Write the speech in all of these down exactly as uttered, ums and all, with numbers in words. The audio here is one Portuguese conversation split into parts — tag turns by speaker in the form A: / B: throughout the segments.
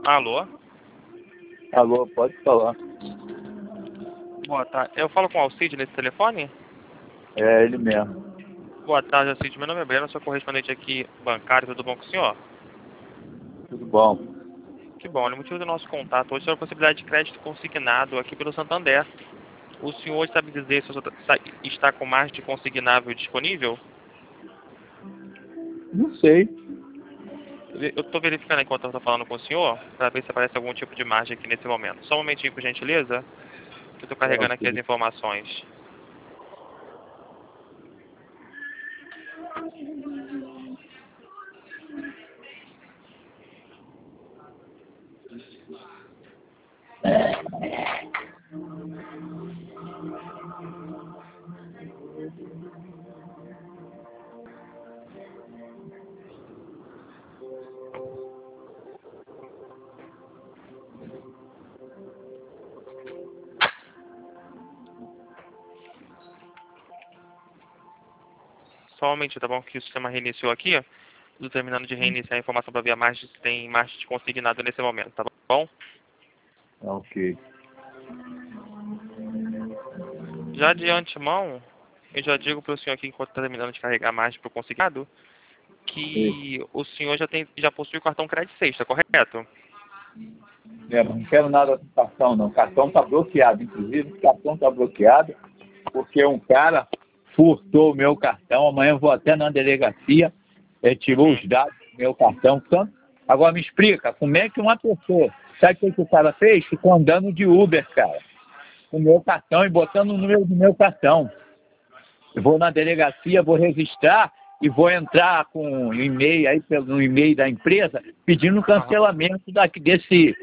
A: Alô?
B: Alô, pode falar.
A: Boa tarde. Eu falo com o Alcide nesse telefone?
B: É ele mesmo.
A: Boa tarde, Alcide. Meu nome é Breno, sou correspondente aqui bancário. Tudo bom com o senhor?
B: Tudo bom?
A: Que bom. O motivo do nosso contato hoje é a possibilidade de crédito consignado aqui pelo Santander. O senhor sabe dizer se o senhor tá- está com margem de consignável disponível?
B: Não sei.
A: Eu estou verificando enquanto eu estou falando com o senhor, para ver se aparece algum tipo de margem aqui nesse momento. Só um momentinho, por gentileza, que eu estou
B: É,
A: carregando aqui as
B: ok.
A: informações. Só um momentinho, tá bom? Que o sistema reiniciou aqui. Estou terminando de reiniciar a informação para ver a margem se tem margem de consignado nesse momento, tá bom?
B: É, ok.
A: Já de antemão, eu já digo para o senhor aqui, enquanto está terminando de carregar a margem para o consignado, que o senhor já, tem, já possui o cartão crédito sexta, correto?
B: É, mas não quero nada com cartão, não. O cartão está bloqueado. Inclusive, o cartão está bloqueado porque um cara furtou o meu cartão. Amanhã eu vou até na delegacia. Ele tirou
A: Hum.
B: os dados do meu cartão. Então, agora me explica, como é que uma pessoa... Sabe o que, que o cara fez? Ficou andando de Uber, cara. Com o meu cartão e botando o número do meu cartão. Eu vou na delegacia, vou registrar e vou entrar com um e-mail aí, pelo e-mail da empresa, pedindo cancelamento daqui, desse,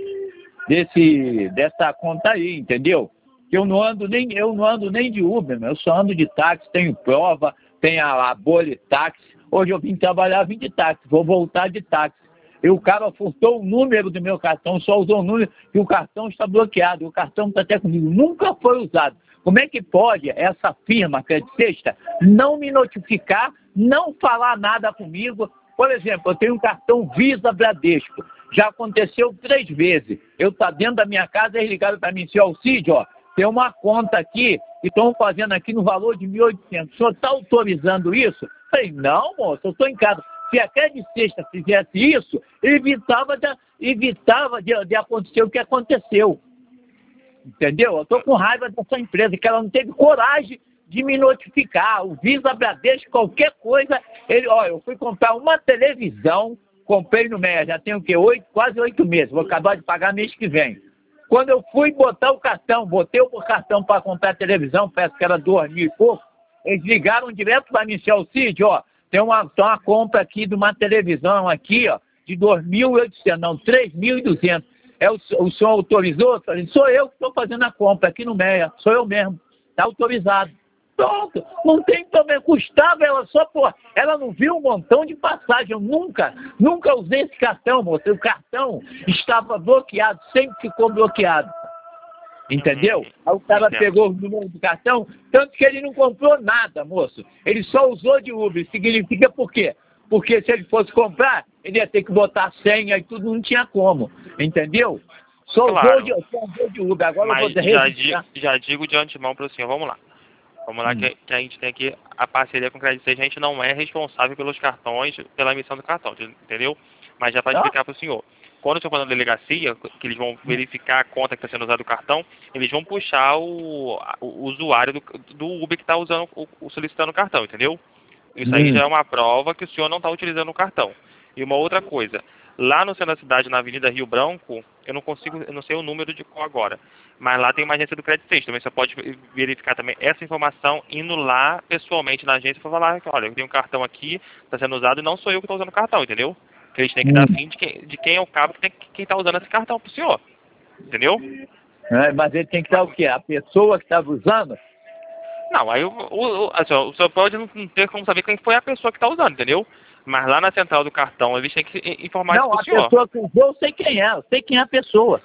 B: desse, dessa conta aí, entendeu? Eu não ando nem, eu não ando nem de Uber, meu. Eu só ando de táxi, tenho prova, tenho a, a bolha de táxi. Hoje eu vim trabalhar, vim de táxi, vou voltar de táxi. E o cara furtou o número do meu cartão, só usou o número e o cartão está bloqueado. O cartão está até comigo, nunca foi usado. Como é que pode essa firma, Crédito Sexta, não me notificar, não falar nada comigo? Por exemplo, eu tenho um cartão Visa Bradesco. Já aconteceu três vezes. Eu estou dentro da minha casa, eles ligaram para mim, seu Alcide, ó, tem uma conta aqui que estão fazendo aqui no valor de mil e oitocentos. O senhor está autorizando isso? Eu falei, não, moço, eu estou em casa. Se a Crédito Sexta fizesse isso, evitava de, evitava de, de acontecer o que aconteceu. Entendeu? Eu estou com raiva dessa empresa, que ela não teve coragem de me notificar. O Visa Bradesco, qualquer coisa, ele, olha, eu fui comprar uma televisão, comprei no mês, já tenho o quê? Oito, quase oito meses, vou acabar de pagar mês que vem. Quando eu fui botar o cartão, botei o cartão para comprar a televisão, parece que era dois mil e pouco, eles ligaram direto para mim, seu Alcide, ó, tem uma, tem uma compra aqui de uma televisão aqui, ó, de dois mil e oitocentos, não, três mil e duzentos. É o, o senhor autorizou? Eu falei, sou eu que estou fazendo a compra aqui no Meia, sou eu mesmo, está autorizado. Pronto, não tem problema, custava ela só, pô, ela não viu um montão de passagem, eu nunca, nunca usei esse cartão, moço, o cartão estava bloqueado, sempre ficou bloqueado, entendeu? Aí o cara pegou o número do cartão, tanto que ele não comprou nada, moço, ele só usou de Uber, significa por quê? Porque se ele fosse comprar, ele ia ter que botar senha e tudo, não tinha como, entendeu? Só
A: Claro,
B: usou de, só usou de Uber, agora eu vou
A: mas já, di,
B: registrar.
A: já digo de antemão para o senhor, vamos lá. Vamos lá,
B: Hum.
A: que, que a gente tem aqui a parceria com o Crédito Sexta, a gente não é responsável pelos cartões, pela emissão do cartão, entendeu? Mas já para
B: Ah?
A: explicar para o senhor. Quando o senhor for na delegacia, que eles vão verificar a conta que está sendo usada o cartão, eles vão puxar o, o usuário do, do Uber que está usando, o, o solicitando o cartão, entendeu? Isso aí já
B: Hum.
A: é uma prova que o senhor não está utilizando o cartão. E uma outra coisa, lá no centro da cidade, na Avenida Rio Branco, eu não consigo, eu não sei o número de qual agora, mas lá tem uma agência do Crédito Sexta. Também você pode verificar também essa informação indo lá pessoalmente na agência para falar que, olha, eu tenho um cartão aqui, está sendo usado e não sou eu que estou usando o cartão, entendeu? Porque eles têm que
B: Hum.
A: dar fim de quem, de quem é o cabo que tem, quem está usando esse cartão para o senhor, entendeu?
B: É, mas ele tem que estar o quê? A pessoa que estava usando?
A: Não, aí o, o, o, assim, ó, o senhor pode não ter como saber quem foi a pessoa que está usando, entendeu? Mas lá na central do cartão, eles têm que i- informar isso
B: Não,
A: para o
B: a
A: senhor.
B: pessoa que usou, eu sei quem é, eu sei quem é a pessoa.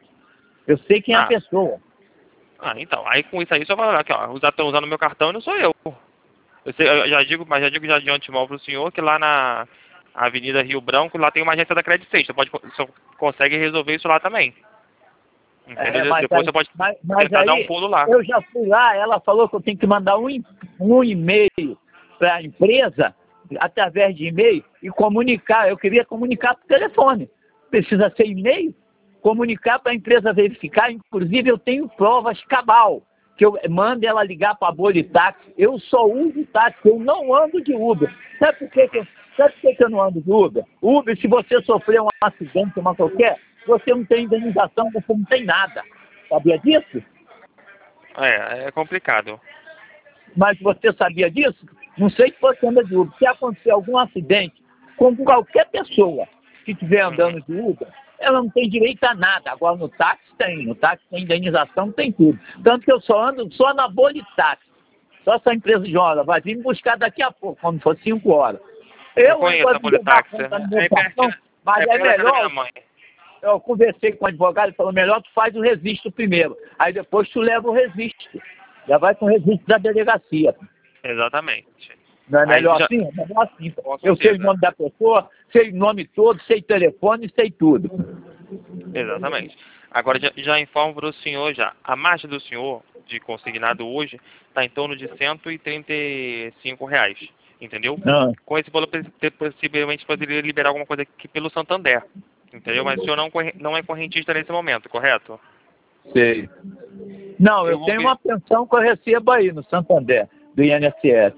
B: Eu sei quem é a
A: Ah,
B: pessoa.
A: ah, então, aí com isso aí, o senhor vai falar que, ó, os estão usando o meu cartão e não sou eu. Eu, sei, eu já digo, mas já digo já de antemão para o senhor que lá na, Avenida Rio Branco, lá tem uma agência da Credit Safe. Você, pode, você consegue resolver isso lá também. Entendeu?
B: É, mas
A: Depois
B: aí,
A: você pode
B: mas, mas
A: tentar
B: aí,
A: dar um pulo lá.
B: eu já fui lá, ela falou que eu tenho que mandar um, e- um e-mail para a empresa, através de e-mail, e comunicar. Eu queria comunicar por telefone. Precisa ser e-mail? Comunicar para a empresa verificar. Inclusive, eu tenho provas cabal, que eu mando ela ligar para a Bolitaxi. Eu só uso táxi, eu não ando de Uber. Sabe por que, que, eu- sabe por que, que eu não ando de Uber? Uber, se você sofrer um acidente, uma qualquer, você não tem indenização, você não tem nada. Sabia disso?
A: É, é complicado.
B: Mas você sabia disso? Não sei se você anda de Uber. Se acontecer algum acidente com qualquer pessoa que estiver andando de Uber, ela não tem direito a nada. Agora no táxi tem. No táxi tem indenização, tem tudo. Tanto que eu só ando só na Bolitaxi. Só essa empresa de hora vai vir me buscar daqui a pouco, quando for cinco horas.
A: Eu
B: Eu
A: conheço a
B: ainda vou dar
A: Bolitaxi.
B: conta no
A: É
B: meu cartão,
A: pertinho,
B: mas
A: é
B: é
A: perto da casa da minha
B: melhor.
A: mãe.
B: Eu conversei com o advogado e falou, melhor tu faz o registro primeiro. Aí depois tu leva o registro. Já vai com o registro da delegacia.
A: Exatamente.
B: Não é
A: Aí
B: melhor
A: já-
B: assim? É melhor assim.
A: Com
B: Eu sei o
A: certeza.
B: nome da pessoa, sei o nome todo, sei telefone, sei tudo.
A: Exatamente. Agora já, já informo para o senhor já. A margem do senhor de consignado hoje está em torno de cento e trinta e cinco reais. Entendeu?
B: Ah,
A: Com esse valor pe- possivelmente poderia liberar alguma coisa aqui pelo Santander. Entendeu? Mas o senhor não, corre- não é correntista nesse momento, correto?
B: sei. Não,
A: Eu
B: eu
A: vou
B: tenho
A: ver.
B: uma pensão que eu recebo aí no Santander, do I N S S.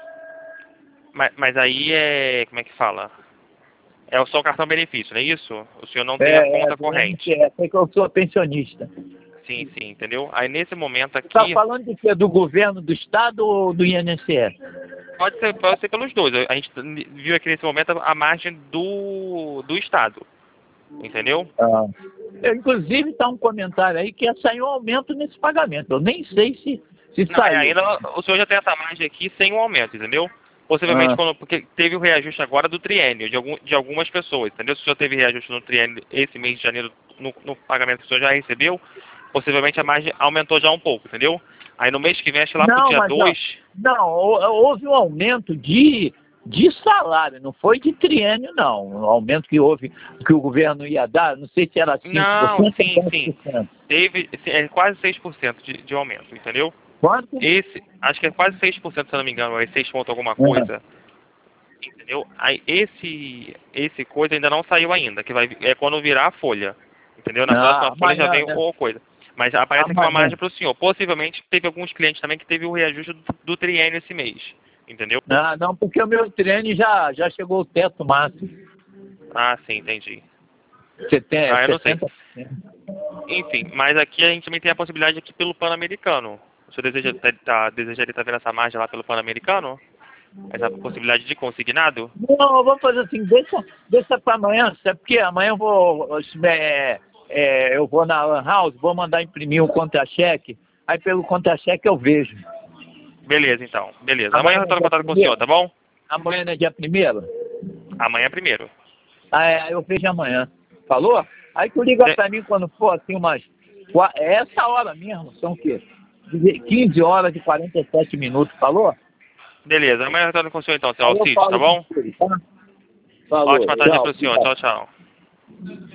A: Mas, mas aí é. Como é que fala? É o só cartão benefício, não é isso? O senhor não tem a
B: É, é,
A: conta
B: do
A: corrente.
B: I N S S, é que eu sou pensionista.
A: Sim, sim, entendeu? Aí nesse momento
B: Você está
A: aqui,
B: falando de quê? Do governo do estado ou do I N S S?
A: pode ser, pode ser pelos dois. A gente viu aqui nesse momento a margem do, do Estado. Entendeu?
B: Ah. Eu, inclusive, está um comentário aí que ia sair um aumento nesse pagamento. Eu nem sei se, se
A: Não, é,
B: saiu.
A: ainda o senhor já tem essa margem aqui sem o aumento, entendeu? Possivelmente,
B: Ah.
A: quando, porque teve o reajuste agora do triênio, de, algum, de algumas pessoas, entendeu? Se o senhor teve reajuste no triênio esse mês de janeiro, no, no pagamento que o senhor já recebeu, possivelmente a margem aumentou já um pouco, entendeu? Aí no mês que vem, acho que lá pro
B: Não,
A: dia
B: mas não.
A: dois.
B: Não, hou- houve um aumento de, de salário, não foi de triênio, não. Um aumento que houve, que o governo ia dar, não sei se era cinco por
A: Não,
B: cento
A: sim,
B: ou
A: sim.
B: dez por cento.
A: Teve é, quase seis por cento de, de aumento, entendeu?
B: Quanto?
A: Esse, acho que é quase seis por cento, se eu não me engano, é seis ponto alguma
B: Ah.
A: coisa. Entendeu? Aí esse, esse coisa ainda não saiu ainda, que vai é quando virar a folha. Entendeu? Na
B: Ah,
A: próxima folha já
B: amanhã,
A: vem
B: né?
A: ou coisa. Mas aparece aqui uma
B: Amanhã.
A: margem para o senhor. Possivelmente teve alguns clientes também que teve o reajuste do, do triênio esse mês. Entendeu?
B: Ah, não, porque o meu treino já, já chegou ao teto máximo.
A: Ah, sim, entendi.
B: setenta,
A: Ah, eu não sei.
B: setenta por cento.
A: Enfim, mas aqui a gente também tem a possibilidade aqui pelo Pan-Americano. O senhor deseja, tá, tá, desejaria estar vendo essa margem lá pelo Pan-Americano? Essa possibilidade de consignado?
B: Não, eu vou fazer assim, deixa, deixa para amanhã, sabe porque amanhã eu vou, é, é, eu vou na Lan House, vou mandar imprimir um contra-cheque, aí pelo contra-cheque eu vejo.
A: Beleza, então. Beleza. Amanhã eu
B: Amanhã é
A: estou em
B: dia
A: contato com o senhor,
B: primeiro?
A: tá bom?
B: Amanhã não é dia primeiro?
A: Amanhã primeiro.
B: Ah, é, eu vejo amanhã. Falou? Aí tu liga
A: De-
B: para mim quando for assim umas... qua- É essa hora mesmo, são o quê? quinze horas e quarenta e sete minutos, falou?
A: Beleza. Amanhã eu estou com o senhor então, seu
B: Aí eu
A: Alcides, tá
B: falo
A: bom?
B: contigo, tá? Falou,
A: Ótima tarde
B: tchau.
A: para o senhor. Tchau, tchau.